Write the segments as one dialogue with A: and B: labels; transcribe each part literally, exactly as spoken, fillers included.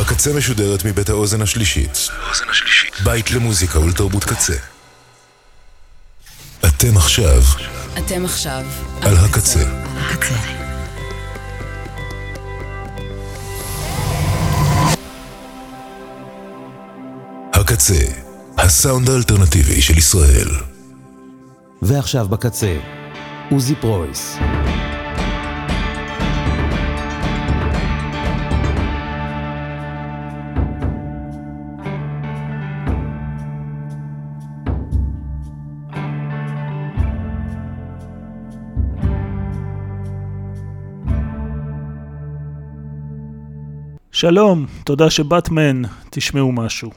A: הקצה משודרת מבית האוזן השלישית. בית למוזיקה ולתרבות קצה. אתם עכשיו.
B: אתם עכשיו.
A: על הקצה.
B: הקצה.
A: הקצה, הסאונד האלטרנטיבי של ישראל.
C: ועכשיו בקצה, עוזי פרויס.
D: שלום, תודה שבאטמן, תשמעו משהו.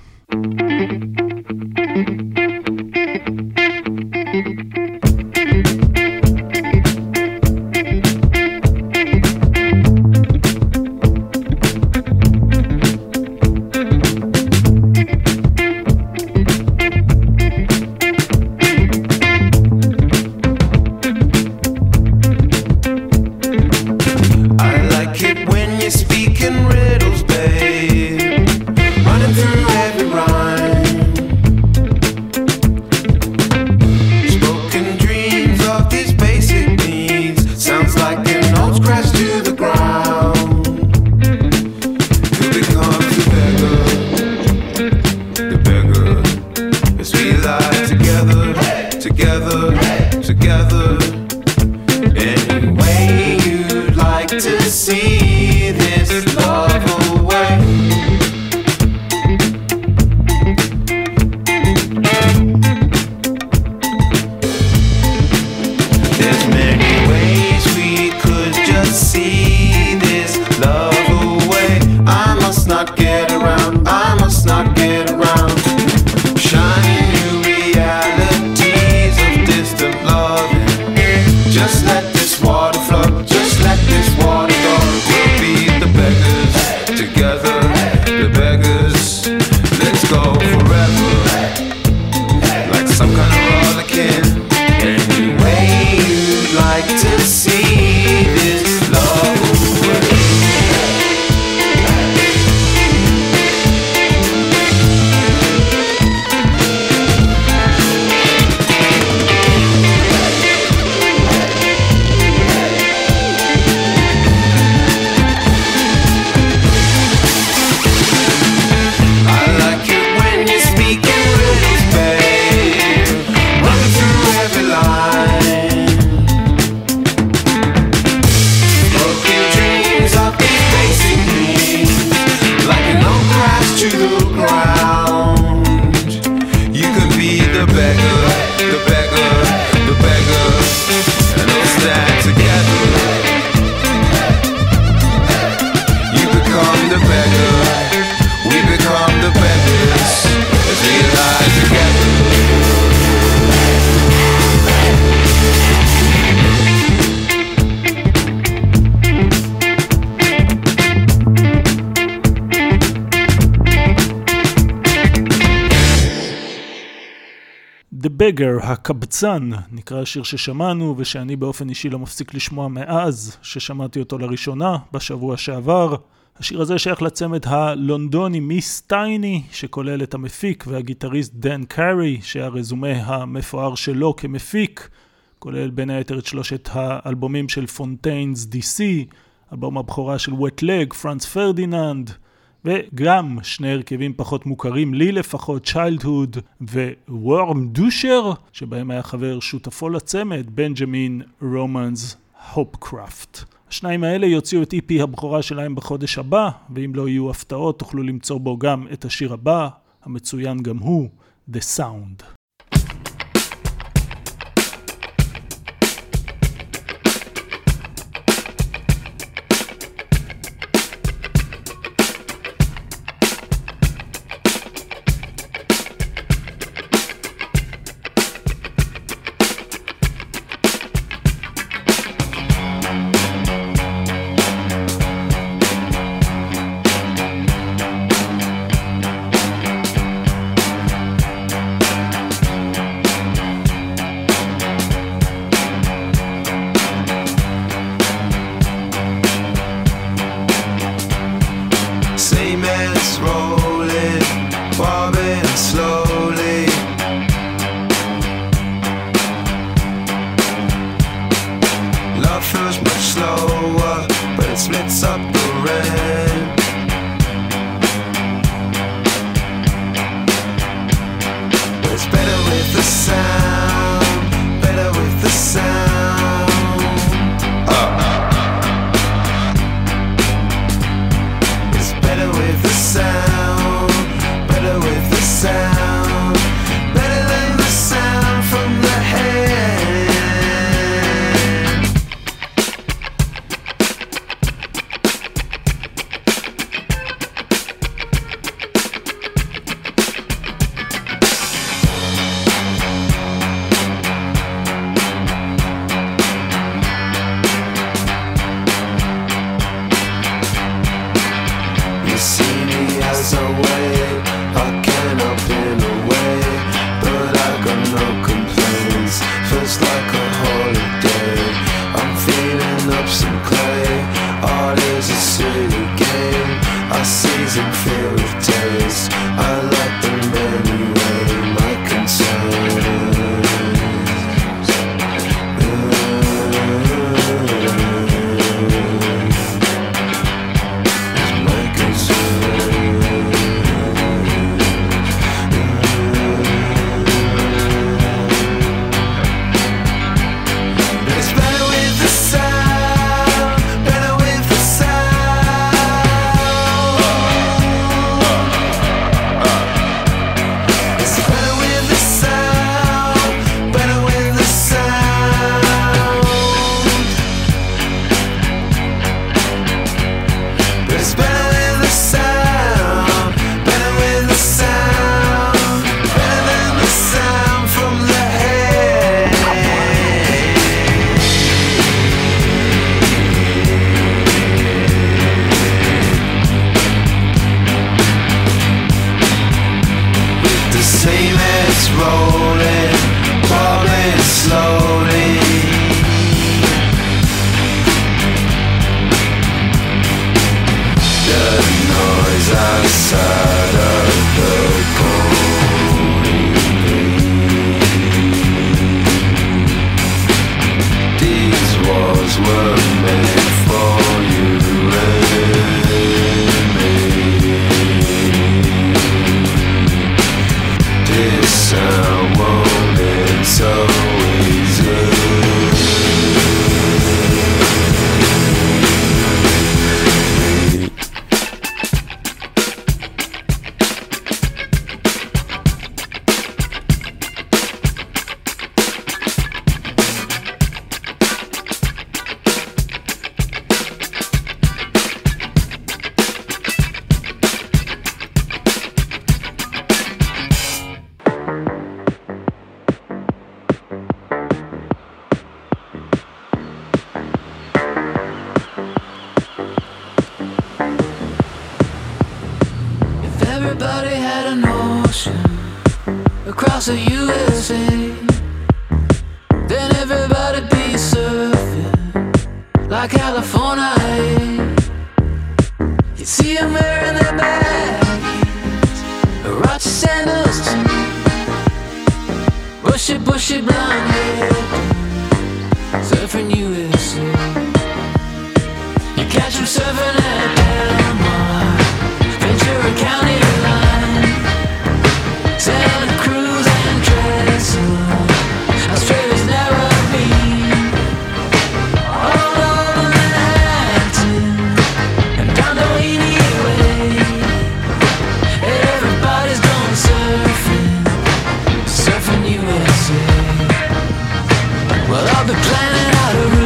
D: בגר, הקבצן, נקרא השיר ששמענו ושאני באופן אישי לא מפסיק לשמוע מאז ששמעתי אותו לראשונה בשבוע שעבר. השיר הזה שייך לצמד הלונדוני מיס טייני, שכולל את המפיק והגיטריסט דן קארי, שהרזומה המפואר שלו כמפיק כולל בין היתר את שלושת האלבומים של פונטיינס די סי, אלבום הבכורה של Wet Leg, פרנץ פרדיננד, וגם שני הרכבים פחות מוכרים לי לפחות, צ'יילדהוד ווורם דושר, שבהם היה חבר שותפו לצמד, בנג'מין רומנס הופקראפט. השניים האלה יוציאו את איפי הבכורה שלהם בחודש הבא, ואם לא יהיו הפתעות תוכלו למצוא בו גם את השיר הבא, המצוין גם הוא, The Sound.
B: as I wait, I cannot pin away, but I got no complaints. Feels like a holiday. I'm feeling up some clay. Art is a silly game. I season feel with taste. I like them anyway. My concerns.
E: Everybody had an ocean across the U S A, then everybody'd be surfing like California. You'd see them wearing their baggies, Roger sandals too, bushy, bushy blonde hair, surfing U S A. You catch them surfing at Panama, Ventura County line, Santa Cruz and Trestle, Australia's never been. All over Manhattan and down the Weenie Way, everybody's going surfing, surfing U S A. Well, I'll be planning out a route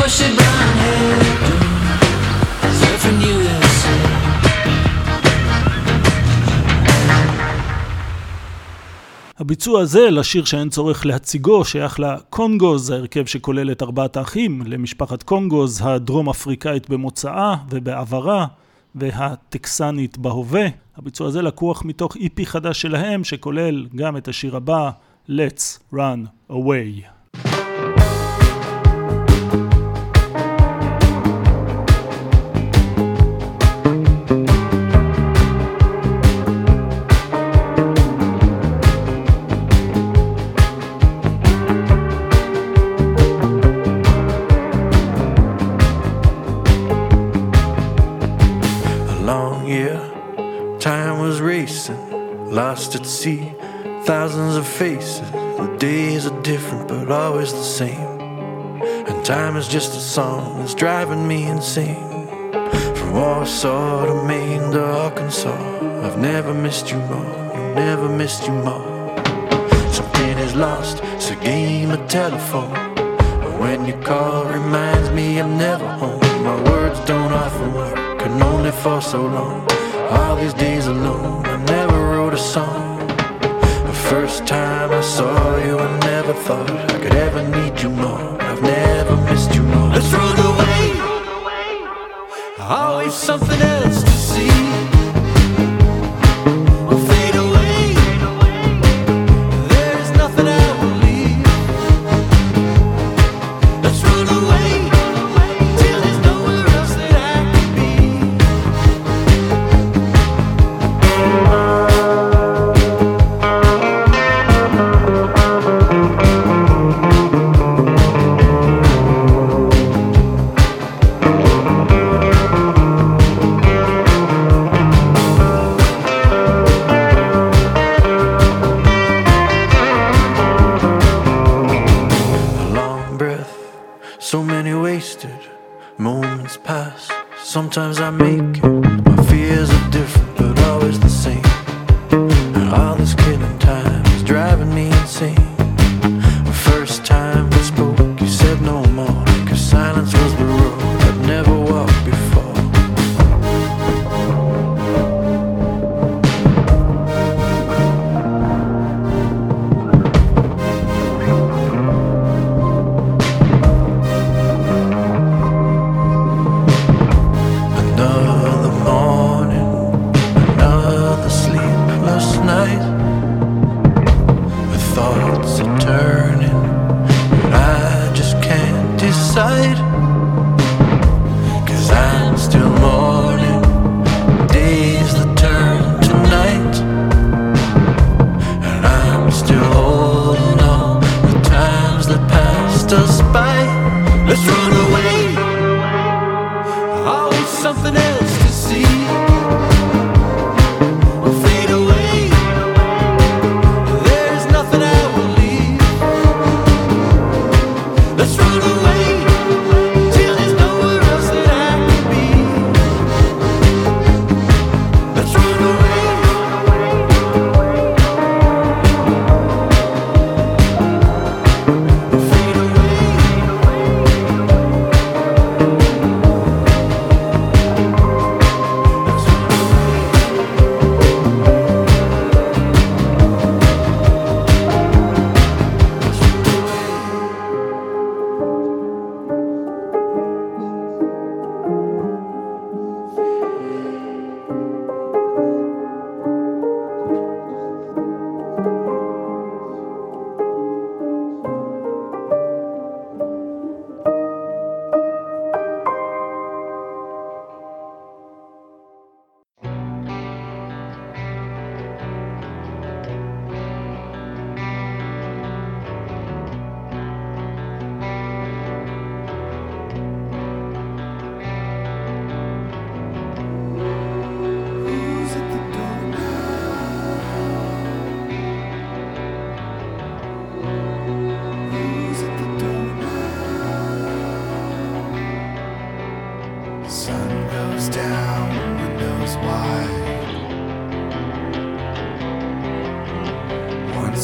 E: bushy brown hair, surfing U S A.
D: הביצוע הזה לשיר שאין צורך להציגו שייך לקונגוז, ההרכב שכולל את ארבעת האחים למשפחת קונגוז, הדרום אפריקאית במוצאה ובעברה והטקסנית בהווה. הביצוע הזה לקוח מתוך אי פי חדש שלהם שכולל גם את השיר הבא, Let's Run Away.
B: Lost at sea, thousands of faces. The days are different but always the same. And time is just a song that's driving me insane. From Warsaw to Maine to Arkansas, I've never missed you more, never missed you more. Something is lost, it's a game of telephone. But when you call, reminds me I'm never home. My words don't often work, and only for so long. All these days alone, I never wrote a song. The first time I saw you, I never thought I could ever need you more. I've never missed you more. Let's run away. Always something else to see. We'll fade away. There's nothing I will leave. Let's run away till there's nowhere else that I can be. Sometimes I make it, my fears are different but always the same. And all this killing time is driving me insane. The first time we spoke, you said no more, 'cause silence was the road I'd never walked before.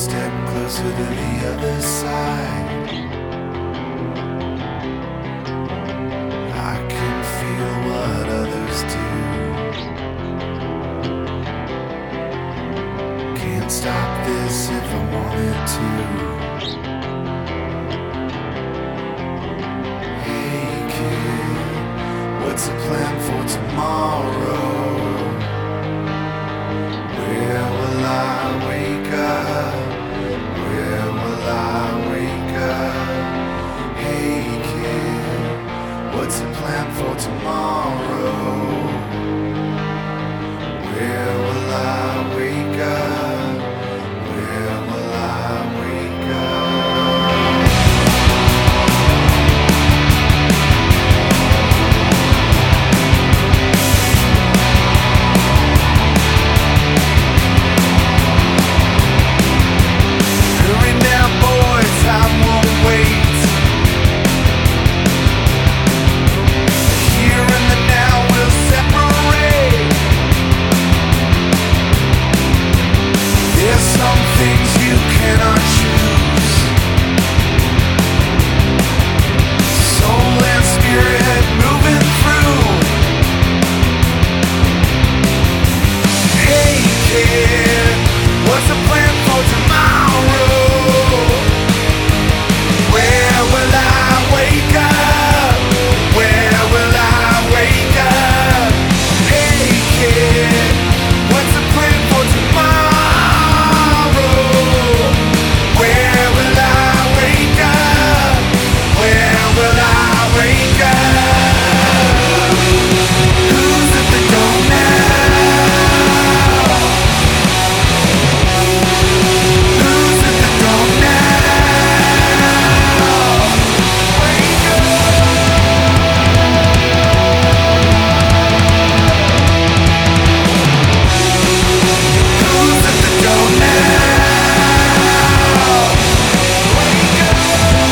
F: closer to the other side.
B: What's the plan for tomorrow? Where will I wake up? Where will I wake up? Hey kid, what's the plan for tomorrow? Where will I wake up? Where will I wake up? Hurry now, boys, time won't wait. Here and the now will separate. There's some things you cannot choose. Soul and spirit moving through. Hey kid, what's the plan for tomorrow? Where will I wake up? Where will I wake up? Hey kid, what's the plan for tomorrow? Where will I wake up? Where will I wake up? Who's at the door now? Who's at the door now? Wake up. Who's at the door now? Wake up.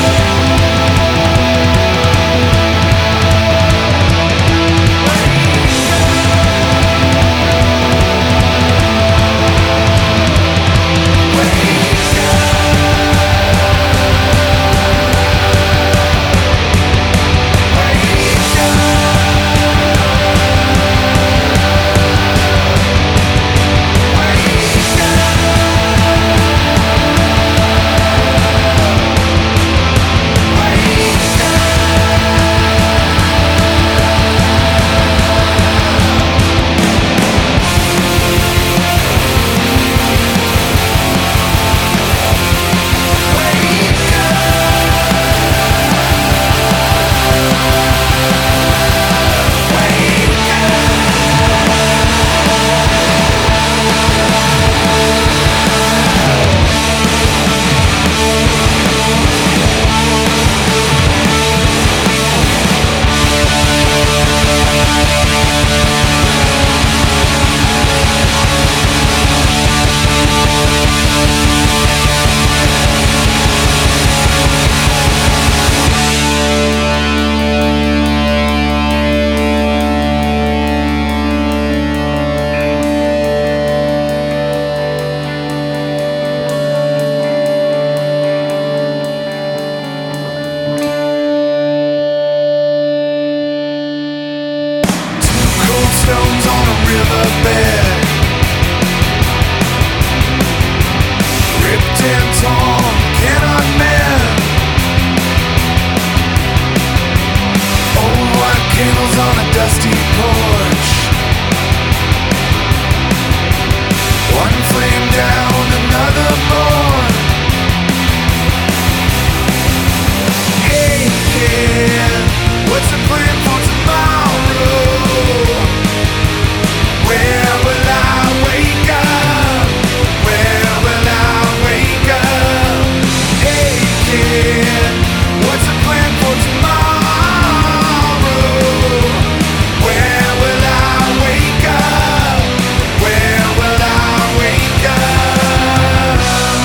B: Cold stones on a riverbed, ripped and torn, cannot mend. Old white candles on a dusty porch, one flame down, another born. Hey kid, what's the plan for tomorrow? Where will I wake up? Where will I wake up? Hey kid, what's the plan for tomorrow? Where will I wake up? Where will I wake up?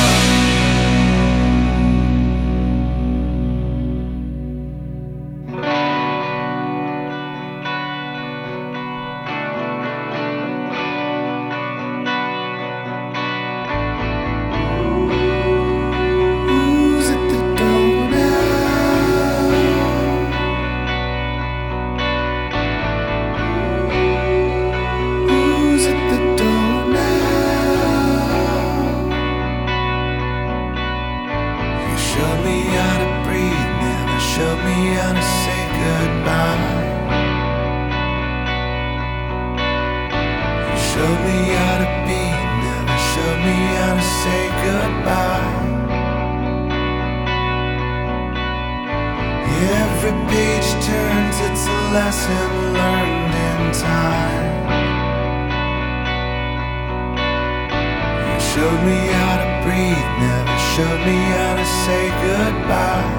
B: lesson learned in time. You showed me how to breathe, never showed me how to say goodbye.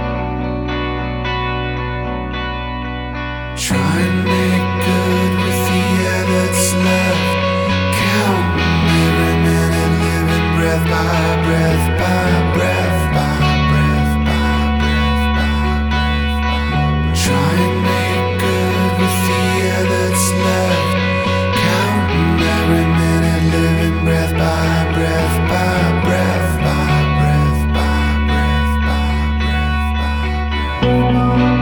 B: Try and make good with the air that's left, counting every minute, living breath by breath by breath by breath by breath by breath. Try and make good with the air that's left, counting every minute, living breath by breath by breath by breath by breath by breath by breath.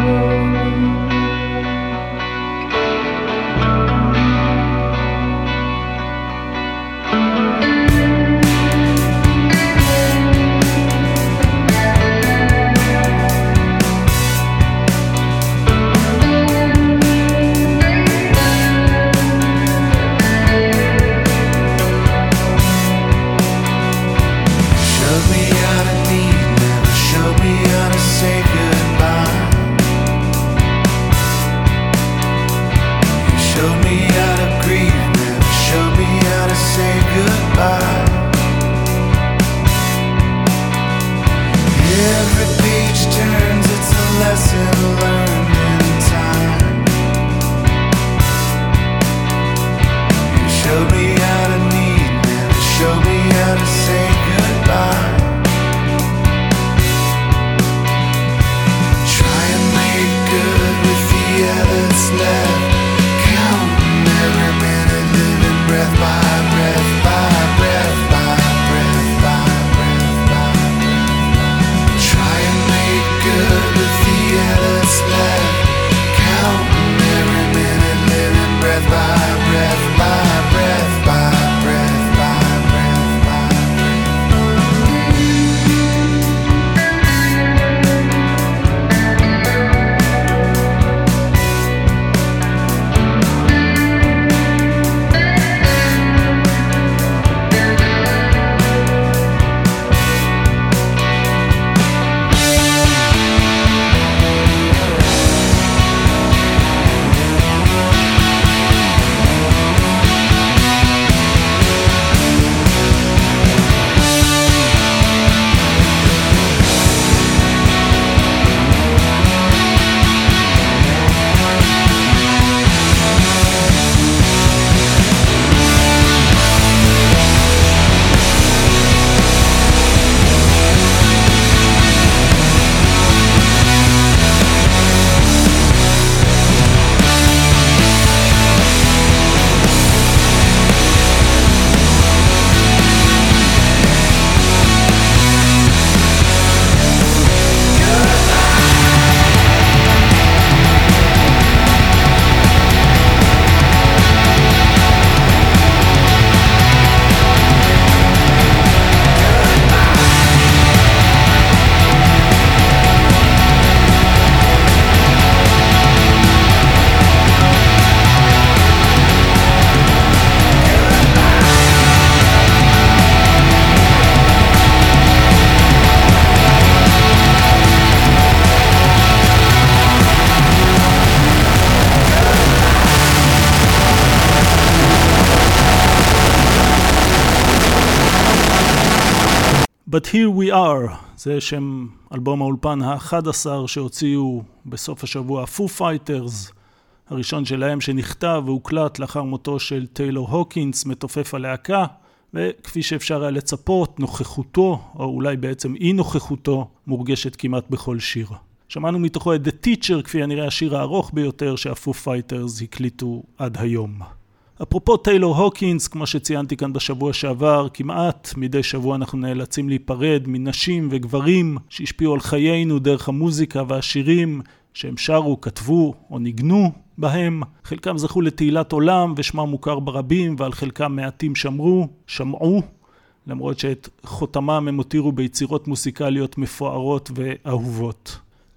D: But Here We Are, זה שם אלבום האולפן ה-אחד עשר שהוציאו בסוף השבוע Foo Fighters, הראשון שלהם שנכתב והוקלט לאחר מותו של טיילור הוקינס, מתופף הלהקה, וכפי שאפשר היה לצפות, נוכחותו, או אולי בעצם אי נוכחותו, מורגשת כמעט בכל שיר. שמענו מתוכו את The Teacher, כפי הנראה השיר הארוך ביותר שהפו פייטרס הקליטו עד היום. אפרופו טיילור הוקינס, כמו שציינתי כאן בשבוע שעבר, כמעט מדי שבוע אנחנו נאלצים להיפרד מנשים וגברים שהשפיעו על חיינו דרך המוזיקה והשירים שהם שרו, כתבו או ניגנו בהם. חלקם זכו לתהילת עולם ושמם מוכר ברבים, ועל חלקם מעטים שמרו, שמעו, למרות שאת חותמם הם הותירו ביצירות מוסיקליות מפוארות ואהובות.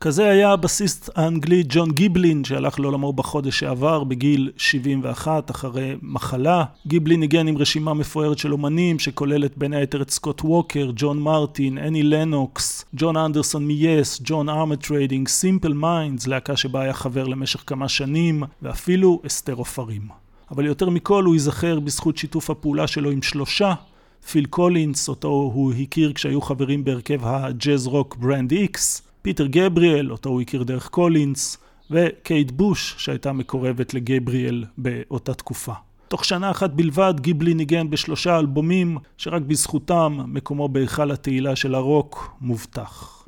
D: כזה היה הבסיסט האנגלי ג'ון גיבלין, שהלך לעולמו בחודש שעבר בגיל שבעים ואחת אחרי מחלה. גיבלין ניגן עם רשימה מפוארת של אומנים שכוללת בין היתר את סקוט ווקר, ג'ון מרטין, אני לנוקס, ג'ון אנדרסון מייס, ג'ון ארמטריידינג, סימפל מיינדס, להקה שבה היה חבר למשך כמה שנים, ואפילו אסתר עופרים. אבל יותר מכל הוא ייזכר בזכות שיתוף הפעולה שלו עם שלושה, פיל קולינס, אותו הוא הכיר כשהיו חברים בהרכב הג'אז רוק ברנד איקס, פיטר גבריאל, אותו הוא הכיר דרך קולינס, וקייט בוש, שהייתה מקורבת לגבריאל באותה תקופה. תוך שנה אחת בלבד גיבלי ניגן בשלושה אלבומים, שרק בזכותם מקומו בהיכל התהילה של הרוק מובטח.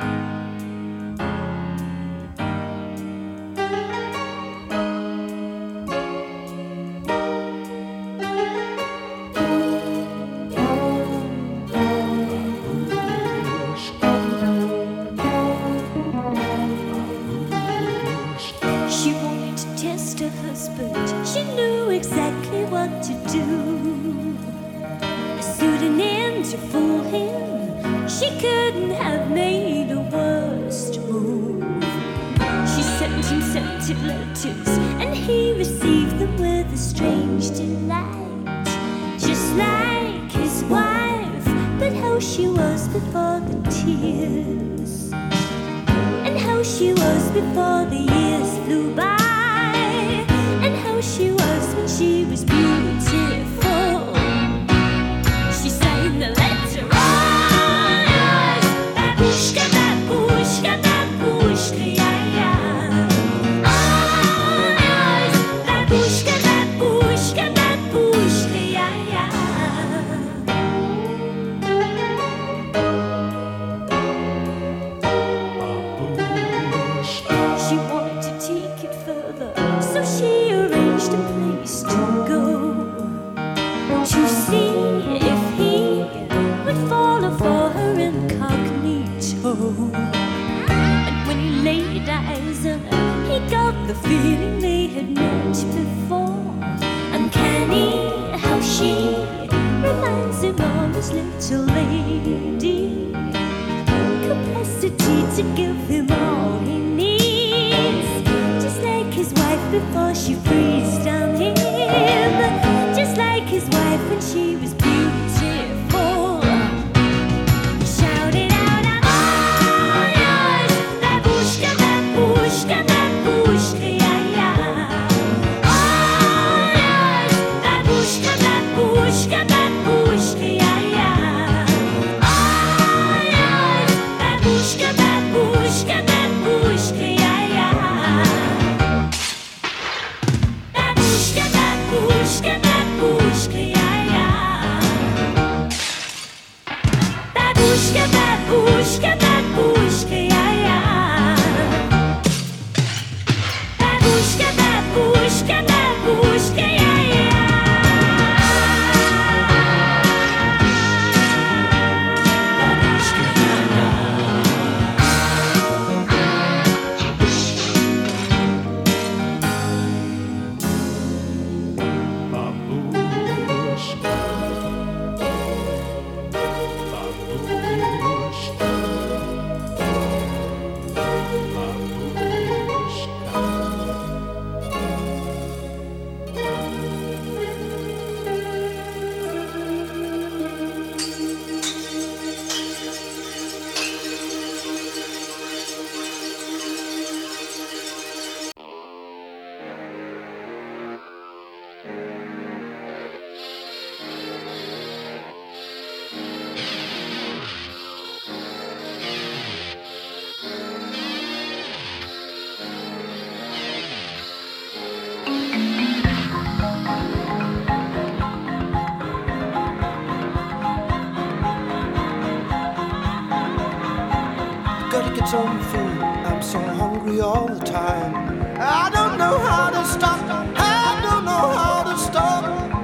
F: Some food. I'm so hungry all the time. I don't know how to stop. I don't know how to stop.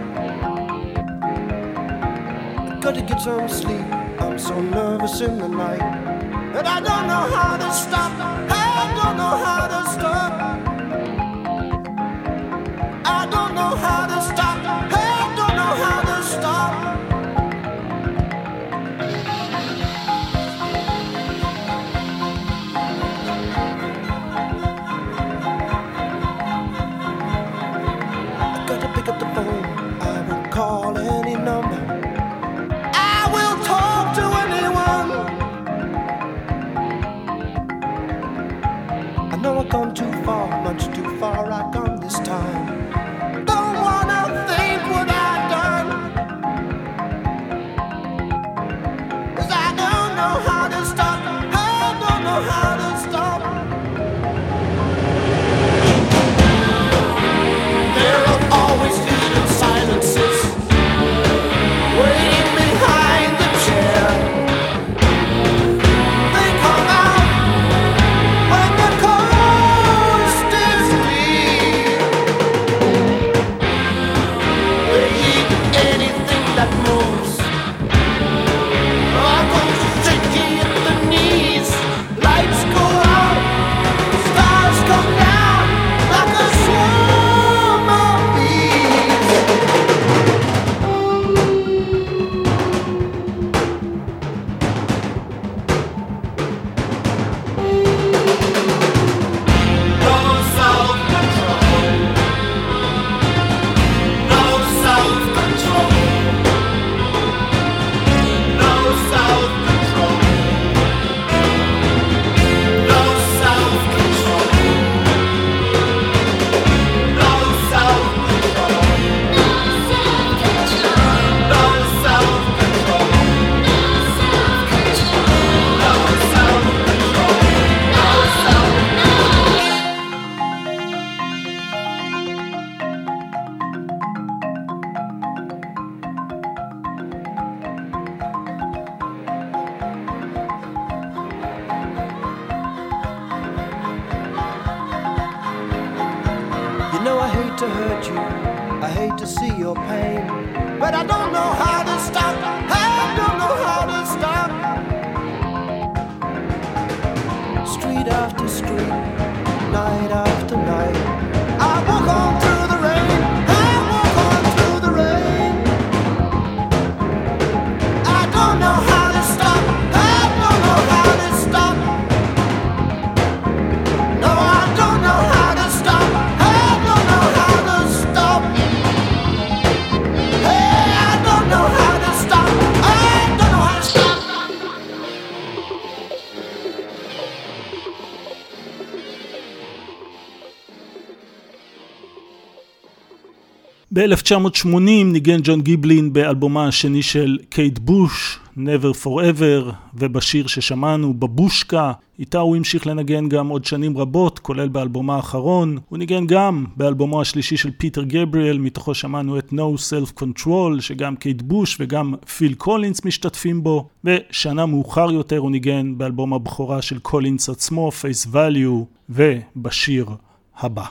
F: Gotta get some sleep. I'm so nervous in the night, and I don't know how to stop. I don't know how to stop. I don't know how to stop. I don't know how to stop. time. Don't wanna think what I've done, 'cause I don't know how to stop. I don't know how to stop. There are always hidden silences waiting behind the chair. They come out when the coast is clear. They eat anything that moves. I go shaky at the knees. Lights go out, stars come down like a swarm of bees. No self-control. No self-control. No self-control. No self-control. No self-control. No self-control. No self-control. You know I hate to hurt you, I hate to see your pain, but I don't know how to stop. I don't know how to stop. Street after street, night after night, I walk on through the rain. I walk on through the rain. I don't know how to stop. I don't know how to stop. No, I don't know how to stop. I don't know how to stop. Hey, I don't know how to stop. I don't know how to stop.
D: ב-אלף תשע מאות שמונים ניגן ג'ון גיבלין באלבומה השני של קייט בוש, Never Forever, ובשיר ששמענו, בבושקה, איתה הוא המשיך לנגן גם עוד שנים רבות, כולל באלבומה האחרון. הוא ניגן גם באלבומו השלישי של פיטר גבריאל, מתוכו שמענו את No Self Control, שגם קייט בוש וגם פיל קולינס משתתפים בו, ושנה מאוחר יותר הוא ניגן באלבום הבכורה של קולינס עצמו, Face Value, ובשיר הבא.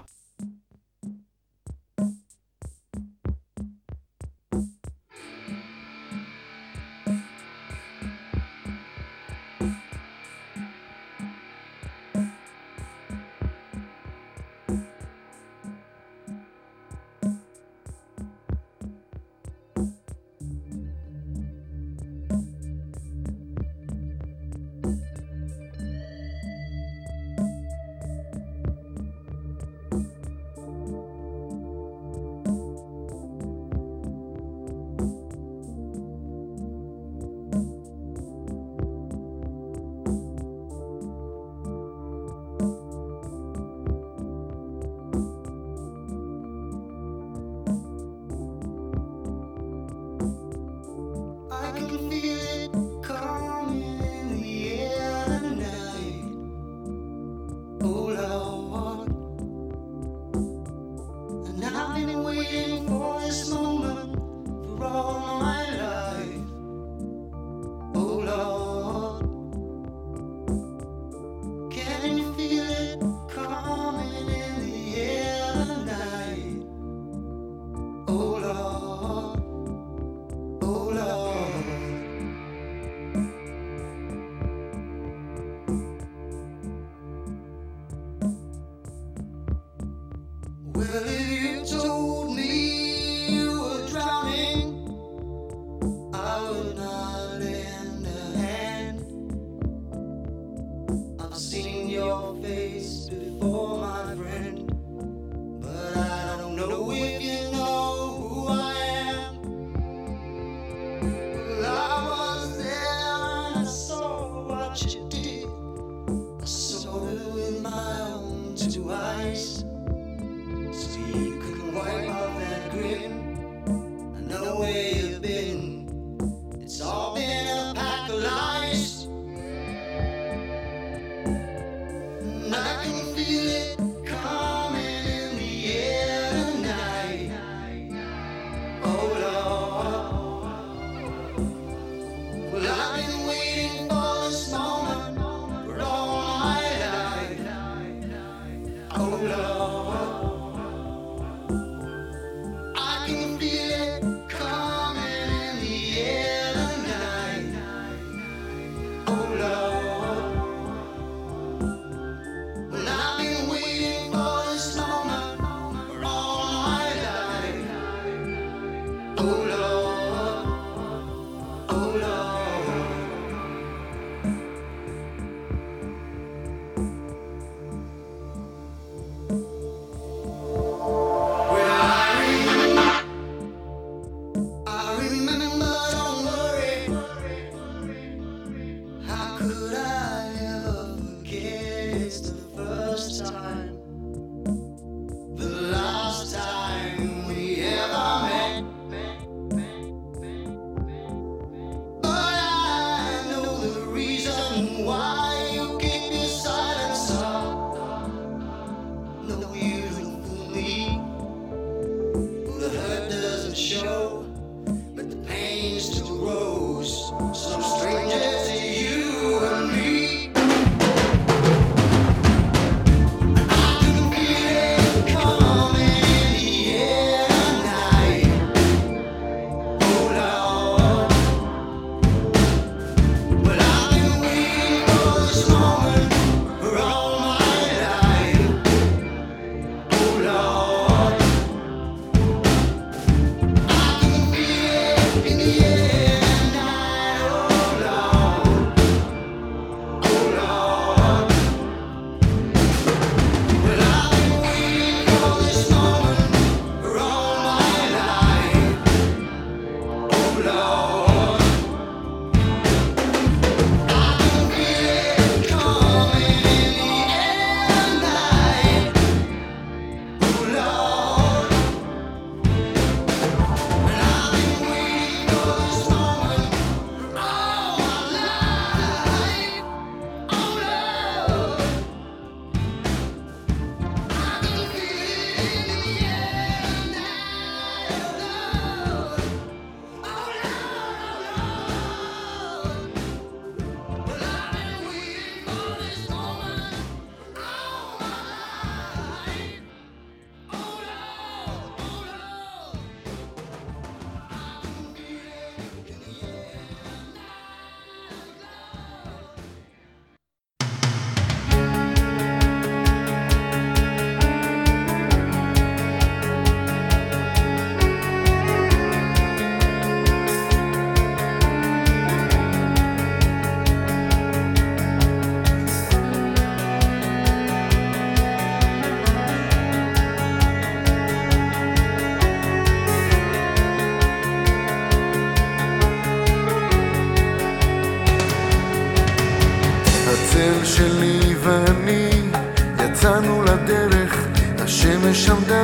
B: two eyes. See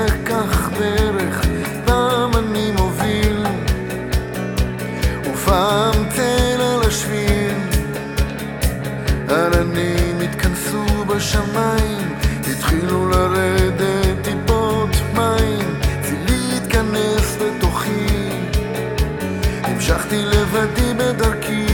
B: כך דרך, פעם אני מוביל ופעם תל על השביל. עננים התכנסו בשמיים, התחילו לרדת טיפות מים, צילי התכנס בתוכי, המשכתי לבדי בדרכי.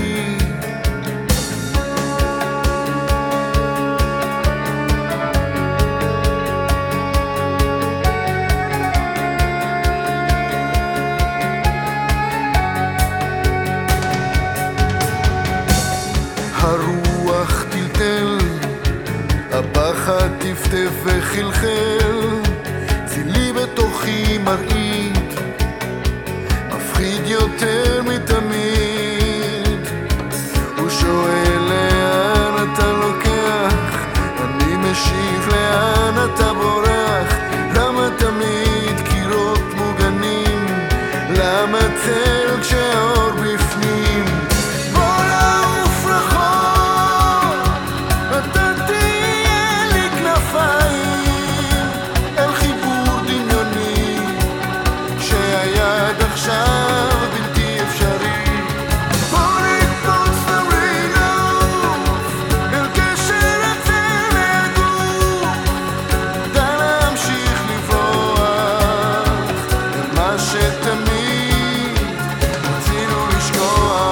B: הרוח טלטל, הפחד טפטף וחלחל, צילי בתוכי מרעית, מפחיד יותר מתמיד. הוא שואל לאן אתה לוקח, אני משיב לאן אתה בורח. למה תמיד קירות מוגנים, למה צל כשהאור בפנים? בוא נעוף רחוק, אתה תהיה לי כנפיים, אל חיבור דמיוני שהיד עכשיו בלתי אפשרי. בוא נקפוץ למרינוף, אל קשר הצל והגוף, די להמשיך לברוח אל מה שתמיד רצינו לשכוח.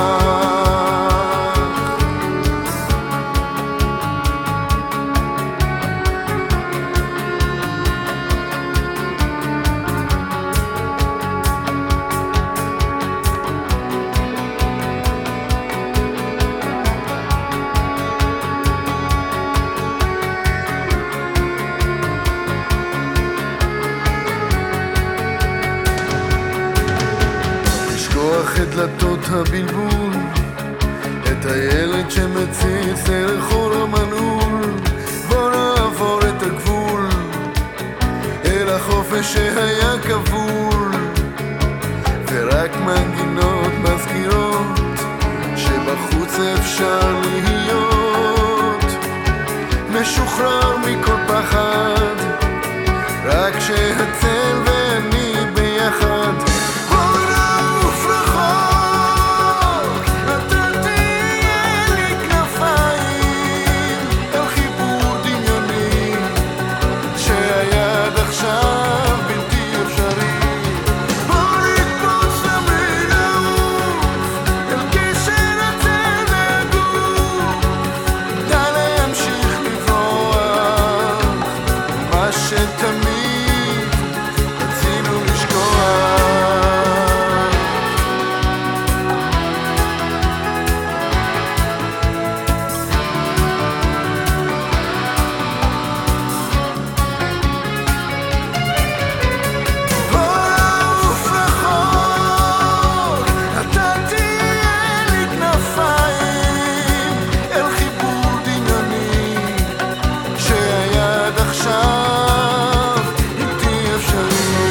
B: לשכוח את דלתות הבלבול, את הילד שמציץ דרך אור המנעול. בוא נעבור את הגבול אל החופש שהיה כבול, ורק מנגינות מזכירות שבחוץ אפשר להיות משוחרר מכל פחד, רק שהצל ואני ביחד. בוא נעוף רחוק, אתה תהיה לי כנפיים, אל חיבור דמיוני שהיד עכשיו בלתי אפשרי. בוא נקפוץ למרינוף, אל קשר הצל והגוף, די להמשיך לברוח מה שתמיד רצינו לשכוח. בוא נעוף רחוק, אתה תהיה לי כנפיים, אל חיבור דמיוני שהיד עכשיו בלתי אפשרי.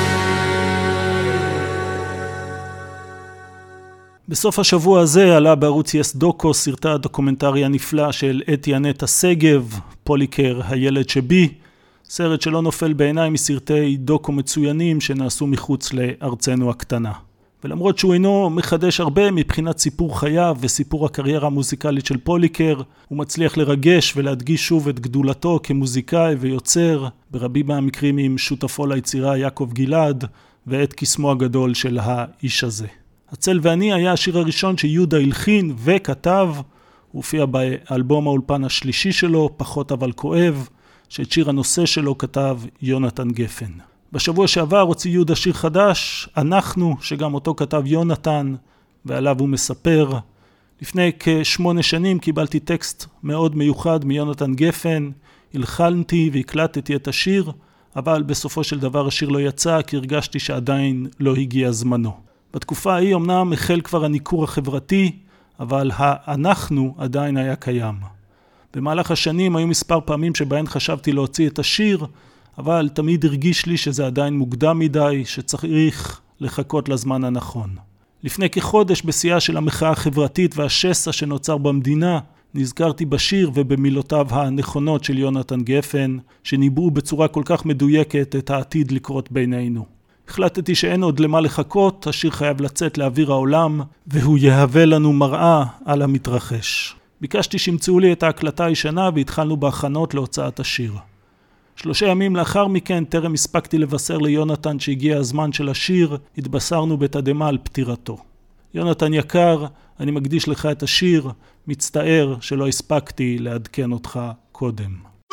D: בסוף השבוע הזה עלה בערוץ יס דוקו סרטה הדוקומנטרי הנפלא של אתי אנטה שגב, פוליקר הילד שבי, סרט שלא נופל בעיניי מסרטי דוקו מצוינים שנעשו מחוץ לארצנו הקטנה. ולמרות שהוא אינו מחדש הרבה מבחינת סיפור חייו וסיפור הקריירה המוזיקלית של פוליקר, הוא מצליח לרגש ולהדגיש שוב את גדולתו כמוזיקאי ויוצר, ברבים מהמקרים עם שותפו ליצירה יעקב גלעד, ואת קסמו הגדול של האיש הזה. הצל ואני היה השיר הראשון שיהודה הלחין וכתב, הוא הופיע באלבום האולפן השלישי שלו, פחות אבל כואב, שאת שיר הנושא שלו כתב יונתן גפן. בשבוע שעבר הוציא יהודה שיר חדש, אנחנו, שגם אותו כתב יונתן, ועליו הוא מספר. לפני כשמונה שנים קיבלתי טקסט מאוד מיוחד מיונתן גפן, הלחנתי והקלטתי את השיר, אבל בסופו של דבר השיר לא יצא, כי הרגשתי שעדיין לא הגיע זמנו. בתקופה ההיא אמנם החל כבר הניכור החברתי, אבל האנחנו עדיין היה קיים. במהלך השנים היו מספר פעמים שבהן חשבתי להוציא את השיר, אבל תמיד הרגיש לי שזה עדיין מוקדם מדי, שצריך לחכות לזמן הנכון. לפני כחודש בשיאה של המחאה החברתית והשסע שנוצר במדינה, נזכרתי בשיר ובמילותיו הנכונות של יונתן גפן, שניבאו בצורה כל כך מדויקת את העתיד לקרות בינינו. החלטתי שאין עוד למה לחכות, השיר חייב לצאת לאוויר העולם, והוא יהווה לנו מראה על המתרחש. ביקשתי שימצאו לי את ההקלטה הישנה והתחלנו בהכנות להוצאת השיר. שלושה ימים לאחר מכן, טרם הספקתי לבשר ליונתן שהגיע הזמן של השיר, התבשרנו בתדהמה על פטירתו. יונתן יקר, אני מקדיש לך את השיר, מצטער שלא הספקתי לעדכן אותך קודם.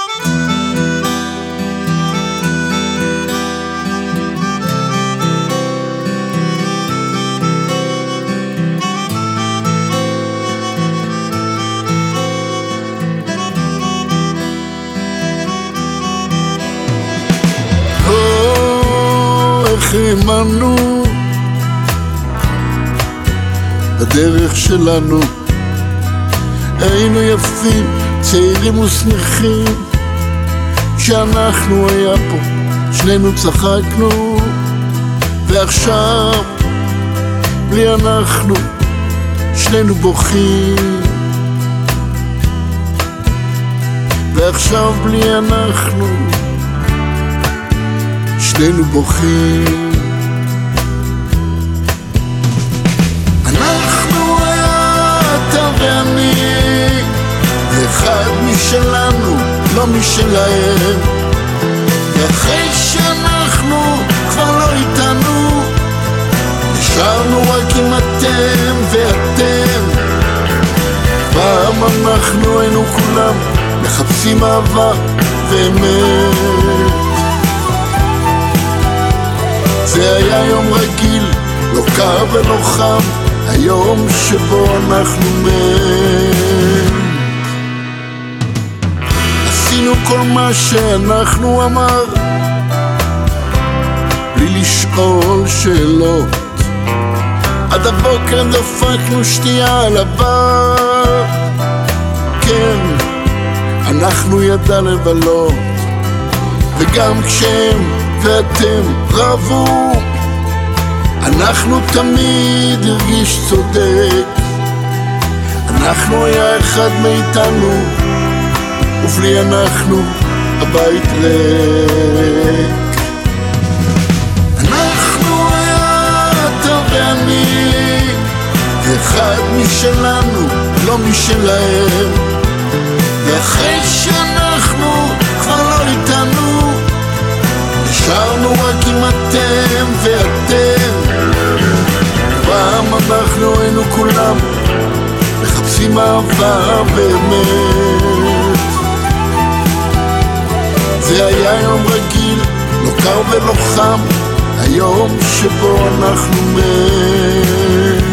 G: איך האמנו בדרך שלנו, היינו יפים, צעירים ושמחים, כשאנחנו היה פה, שנינו צחקנו, ועכשיו בלי אנחנו, שנינו בוכים, ועכשיו בלי אנחנו, שנינו בוכים. אנחנו היה אתה ואני, ואחד משלנו, לא משלהם, ואחרי שאנחנו כבר לא איתנו, נשארנו רק עם אתם ואתם. פעם אנחנו היינו כולם מחפשים אהבה ואמת, זה היה יום רגיל, לא קר ולא חם, היום שבו אנחנו מת. עשינו כל מה שאנחנו אמר, בלי לשאול שאלות, עד הבוקר דפקנו שתייה על הבר. כן, אנחנו ידע לבלות, וגם כשהם ואתם רבו, אנחנו תמיד הרגיש צודק. אנחנו היה אחד מאיתנו, ובלי אנחנו הבית ריק. אנחנו היה אתה ואני, ואחד משלנו, לא משלהם, ואחרי שאנחנו כבר לא איתנו, נשארנו רק עם אתם ואתם. פעם אנחנו היינו כולם מחפשים אהבה באמת, זה היה יום רגיל, לא קר ולא חם, היום שבו אנחנו מת.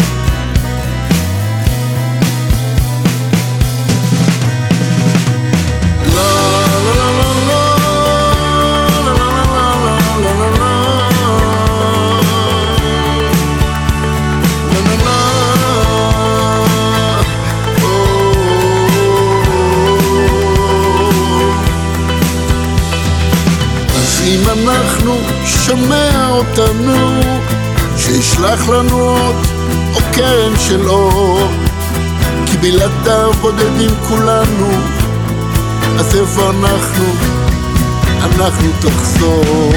G: אנחנו שומע אותנו, שישלח לנו עוד או קרן של אור, כי בלעדיו בודדים כולנו, אז איפה אנחנו, אנחנו תחזור.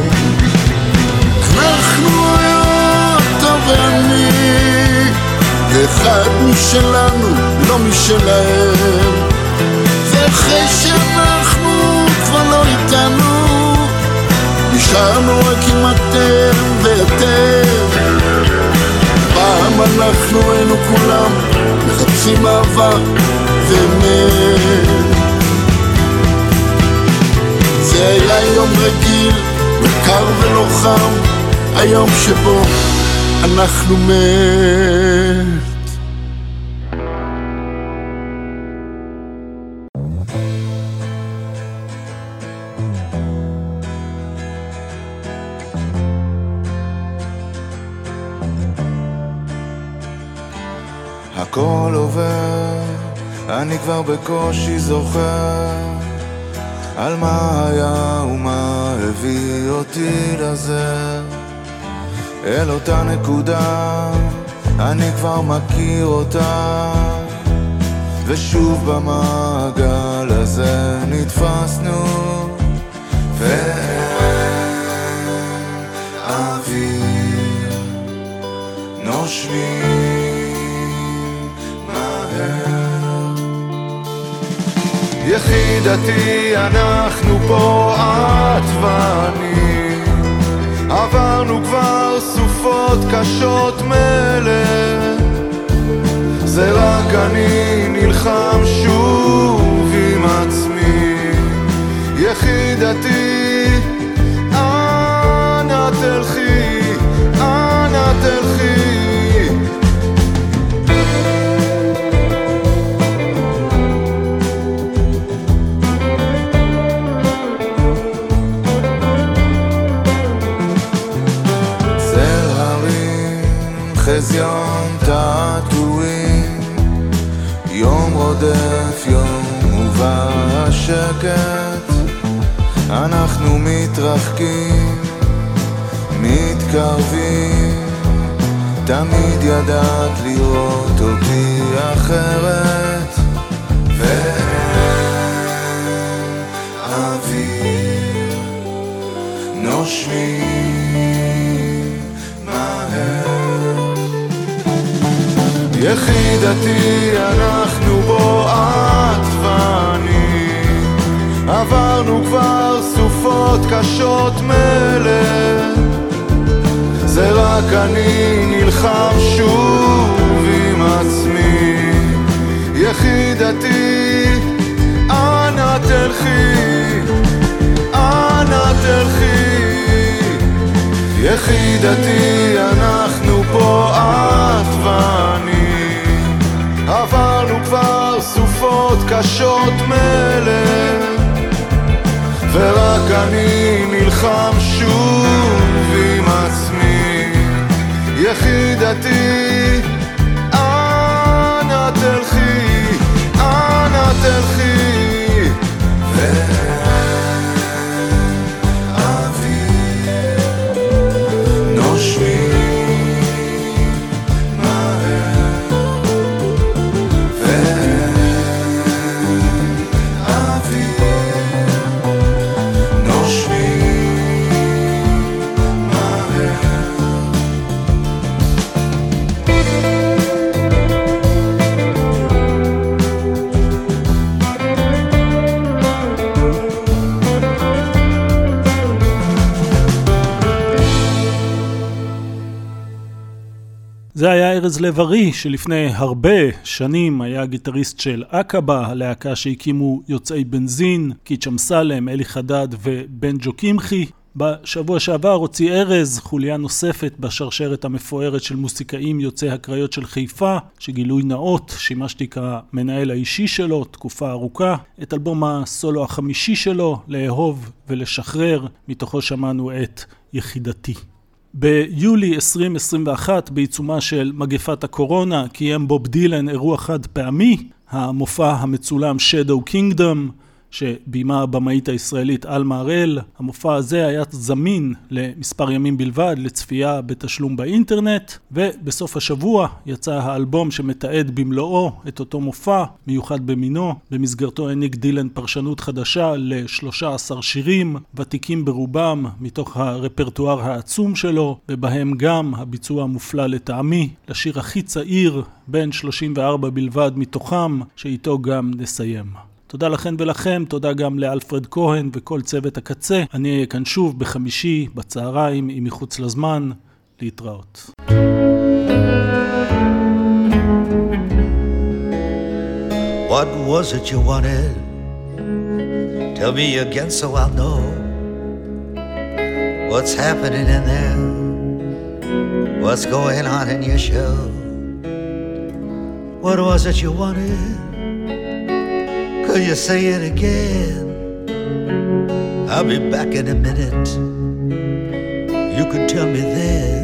G: אנחנו היה אתה ואני, ואחד משלנו, לא משלהם, ואחרי שאנחנו כבר לא איתנו, נשארנו רק עם אתם ואתם. פעם אנחנו היינו כולם מחפשים אהבה ואמת, זה היה יום רגיל, לא קר ולא חם, היום שבו אנחנו מת.
B: הכל עובר, אני כבר בקושי זוכר על מה היה ומה הביא אותי לזה, אל אותה נקודה, אני כבר מכיר אותה, ושוב במעגל הזה נתפסנו, ואין אוויר, נושמים מהר. יחידתי אנחנו פה את ואני, עברנו כבר סופות קשות מלך, זה רק אני נלחם שוב עם עצמי. יחידתי, אנה תלכי, אנה תלכי. צל הרים, חזיון תעתועים, יום רודף יום ובא השקט, אנחנו מתרחקים, מתקרבים, תמיד ידעת לראות אותי אחרת, ואין אוויר, נושמים מהר. יחידתי אנחנו בו את ואני, עברנו כבר סופות קשות מלך, זה רק אני נלחם שוב עם עצמי. יחידתי, אנה תלכי, אנה תלכי. יחידתי אנחנו פה את ואני, עברנו כבר סופות קשות מלך, ורק אני נלחם שוב עם עצמי. יחידתי, אנה תלכי, אנה תלכי. ואין אוויר, נושמים מהר. ואין אוויר, נושמים מהר.
D: זה היה ארז לב-ארי, שלפני הרבה שנים היה גיטריסט של אקבה, הלהקה שהקימו יוצאי בנזין, קיץ' אמסלם, אלי חדד ובנג'ו קמחי. בשבוע שעבר הוציא ארז חוליה נוספת בשרשרת המפוארת של מוסיקאים יוצאי הקריות של חיפה, שגילוי נאות שימשתי כמנהל האישי שלו תקופה ארוכה, את אלבום הסולו החמישי שלו, לאהוב ולשחרר, מתוכו שמענו את יחידתי. ביולי עשרים עשרים ואחת, בעיצומה של מגפת הקורונה, קיים בוב דילן אירוע חד פעמי, המופע המצולם Shadow Kingdom, שבימה הבמאית הישראלית אלמה הראל. המופע הזה היה זמין למספר ימים בלבד לצפייה בתשלום באינטרנט, ובסוף השבוע יצא האלבום שמתעד במלואו את אותו מופע, מיוחד במינו. במסגרתו העניק דילן פרשנות חדשה ל-שלושה עשר שירים, ותיקים ברובם מתוך הרפרטואר העצום שלו, ובהם גם הביצוע המופלא לטעמי לשיר הכי צעיר, בין שלושים וארבע בלבד מתוכם, שאיתו גם נסיים. תודה לכן ולכם, תודה גם לאלפרד כהן וכל צוות הקצה. אני אהיה כאן שוב בחמישי בצהריים עם מחוץ לזמן. להתראות.
H: What was it you wanted? Tell me again so I'll know what's happening in there, what's going on in your show. What was it you wanted? Could you say it again? I'll be back in a minute. You could tell me then.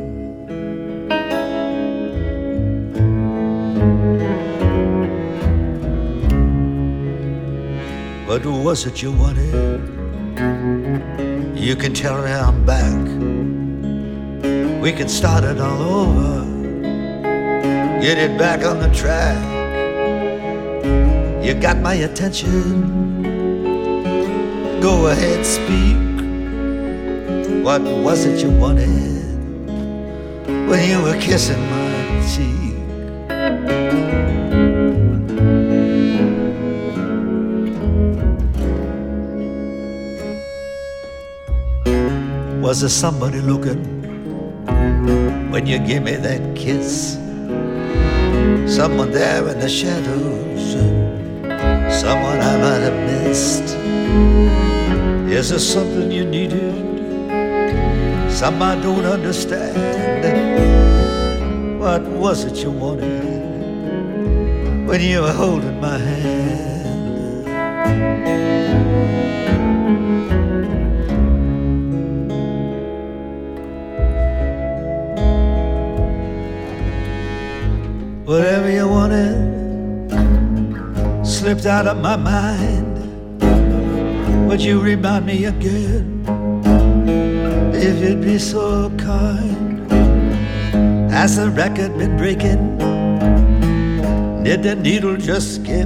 H: What was it you wanted? You can tell me I'm back. We can start it all over. Get it back on the track. You got my attention. Go ahead, speak. What was it you wanted when you were kissing my cheek? Was there somebody looking when you gave me that kiss? Someone there in the shadows, someone I might have missed. Is there something you needed, something I don't understand? What was it you wanted when you were holding my hand? Whatever you wanted slipped out of my mind. Would you remind me again, if you'd be so kind? Has the record been breaking? Did the needle just skip?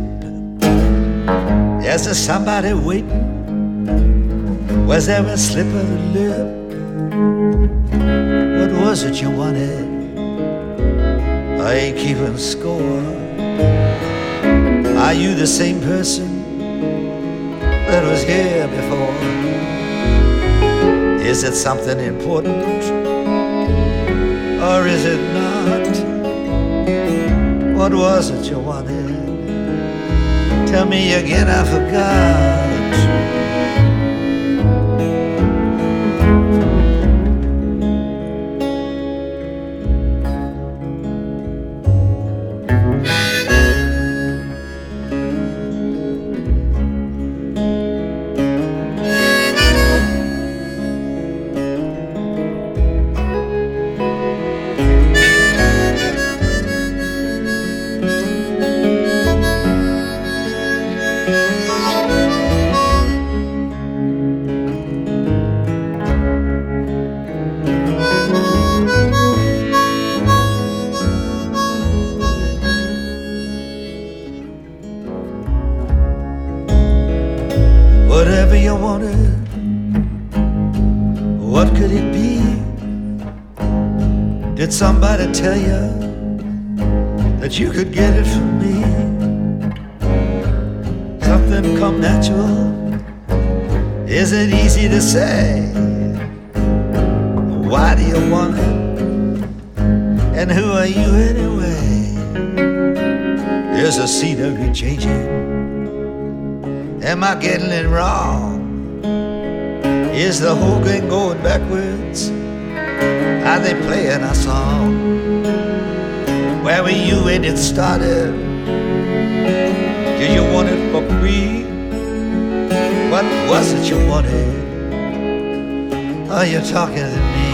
H: Is there somebody waiting? Was there a slip of the lip? What was it you wanted? I ain't keeping score. Are you the same person that was here before? Is it something important, or is it not? What was it you wanted? Tell me again, I forgot. Whatever you wanted, what could it be? Did somebody tell you that you could get it from me? Something come natural? Is it easy to say? Why do you want it? And who are you anyway? Is the scenery changing? Am I getting it wrong? Is the whole thing going backwards? Are they playing a song? Where were you when it started? Did you want it for free? What was it you wanted? Are you talking to me?